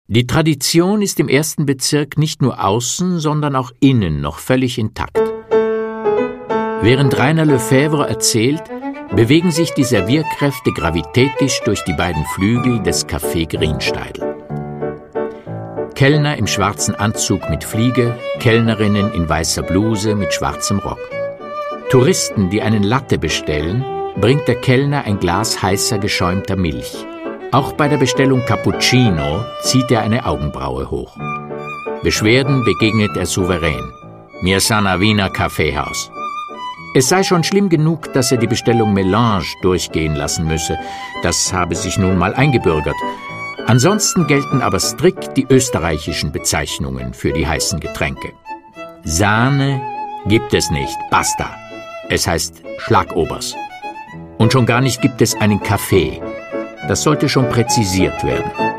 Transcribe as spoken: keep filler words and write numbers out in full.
Die Tradition ist im ersten Bezirk nicht nur außen, sondern auch innen noch völlig intakt. Während Rainer Lefebvre erzählt, bewegen sich die Servierkräfte gravitätisch durch die beiden Flügel des Café Grünsteidl. Kellner im schwarzen Anzug mit Fliege, Kellnerinnen in weißer Bluse mit schwarzem Rock. Touristen, die einen Latte bestellen, bringt der Kellner ein Glas heißer geschäumter Milch. Auch bei der Bestellung Cappuccino zieht er eine Augenbraue hoch. Beschwerden begegnet er souverän. Mir sana Wiener Kaffeehaus. Es sei schon schlimm genug, dass er die Bestellung Melange durchgehen lassen müsse. Das habe sich nun mal eingebürgert. Ansonsten gelten aber strikt die österreichischen Bezeichnungen für die heißen Getränke. Sahne gibt es nicht, basta. Es heißt Schlagobers. Und schon gar nicht gibt es einen Kaffee. Das sollte schon präzisiert werden.